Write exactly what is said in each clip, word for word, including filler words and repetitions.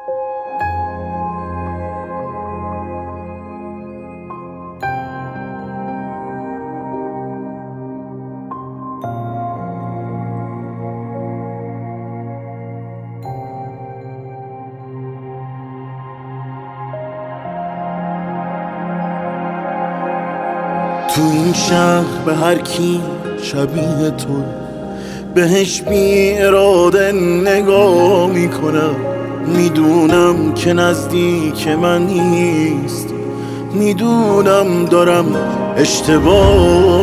تو این شهر به هر کی شبیه تو بهش بی اراده نگاه میکنم. میدونم که نزدیک من نیست، میدونم دارم اشتباه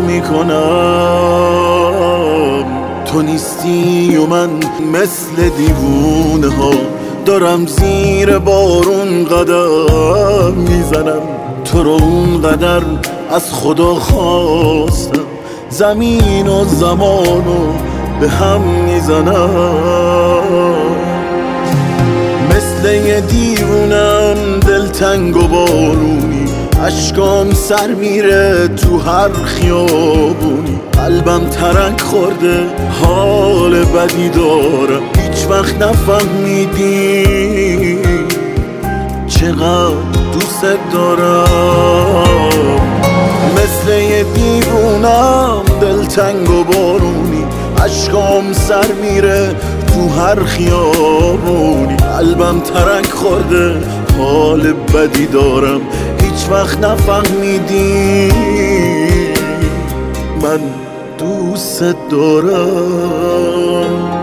میکنم. تو نیستی و من مثل دیوونه ها دارم زیر بارون قدم میزنم. تو رو اونقدر از خدا خواستم زمین و زمانو به هم میزنم. مثل یه دیوونم دلتنگ و بارونی، اشکام سر میره تو هر خیابونی. قلبم ترک خورده حال بدی دارم، هیچ وقت نفهمیدی چقدر دوست دارم. مثل یه دیوونم دلتنگ و بارونی، اشکام سر میره تو هر خیابونی. قلبم ترک خورده حال بدی دارم، هیچ وقت نفهمیدی من دوست دارم.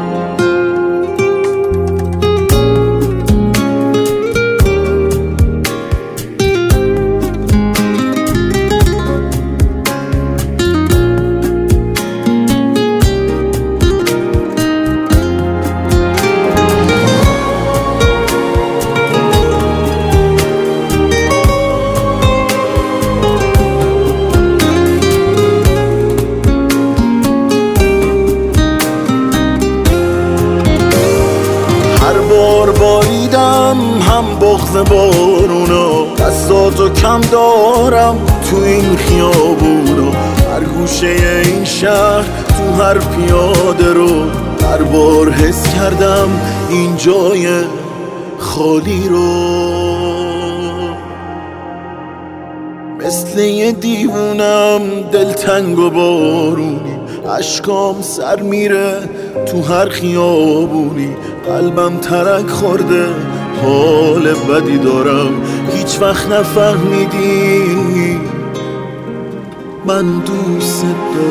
بار باریدم هم بغض بارونا، دستاتو کم دارم تو این خیابونا. هر گوشه این شهر تو هر پیاده رو هر بار حس کردم این جای خالی رو. مثل یه دیوونم دلتنگ و بارونی، اشکام سر میره تو هر خیابونی. قلبم ترک خورده حال بدی دارم، هیچ وقت نفهمیدی من دوست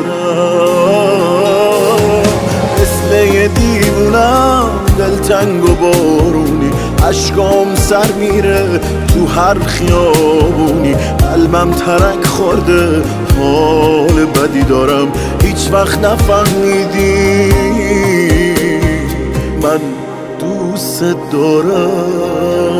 دارم. مثل یه دیوونم دلتنگ و بارونی، اشکام سر میره تو هر خیابونی. قلبم ترک خورده حال بدی دارم، هیچ وقت نفهمیدی من دوست دارم.